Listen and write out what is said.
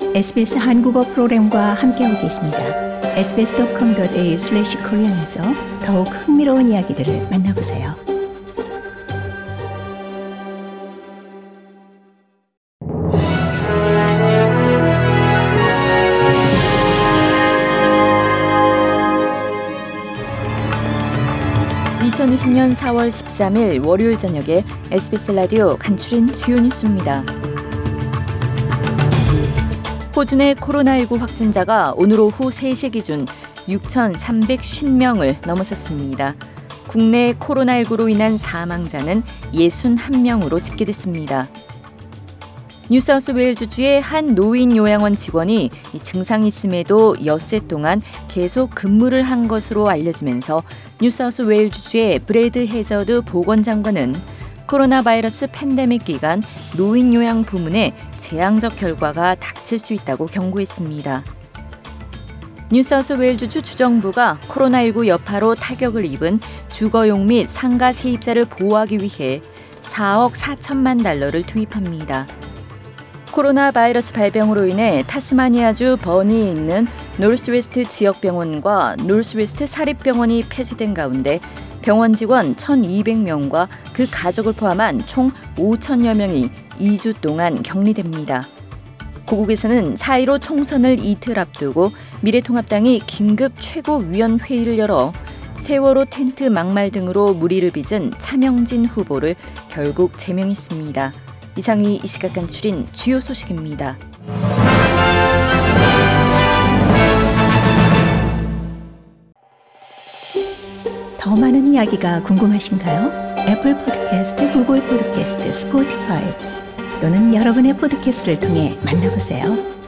SBS 한국어 프로그램과 함께하고 계십니다. sbs.com.au/korean에서 더욱 흥미로운 이야기들을 만나보세요. (2020년 4월 13일) 월요일 저녁에 SBS 라디오 간추린 주요 뉴스입니다. 호주 내 코로나19 확진자가 오늘 오후 3시 기준 6,350명을 넘어섰습니다. 국내 코로나19로 인한 사망자는 61명으로 집계됐습니다. 뉴사우스웨일즈주의 한 노인 요양원 직원이 증상이 있음에도 엿새 동안 계속 근무를 한 것으로 알려지면서 뉴사우스웨일즈주의 브래드 해저드 보건장관은 코로나 바이러스 팬데믹 기간 노인 요양 부문에 재앙적 결과가 닥칠 수 있다고 경고했습니다. 뉴사우스웨일즈주 주정부가 코로나19 여파로 타격을 입은 주거용 및 상가 세입자를 보호하기 위해 4억 4천만 달러를 투입합니다. 코로나 바이러스 발병으로 인해 타스마니아주 버니에 있는 노스웨스트 지역병원과 노스웨스트 사립병원이 폐쇄된 가운데 병원 직원 1,200명과 그 가족을 포함한 총 5천여 명이 2주 동안 격리됩니다. 고국에서는 4.15 총선을 이틀 앞두고 미래통합당이 긴급 최고위원회의를 열어 세월호 텐트 막말 등으로 물의를 빚은 차명진 후보를 결국 제명했습니다. 이상이 이 시각 간추린 주요 소식입니다. 더 많은 이야기가 궁금하신가요? 애플 팟캐스트, 구글 팟캐스트, 스포티파이 또는 여러분의 팟캐스트를 통해 만나보세요.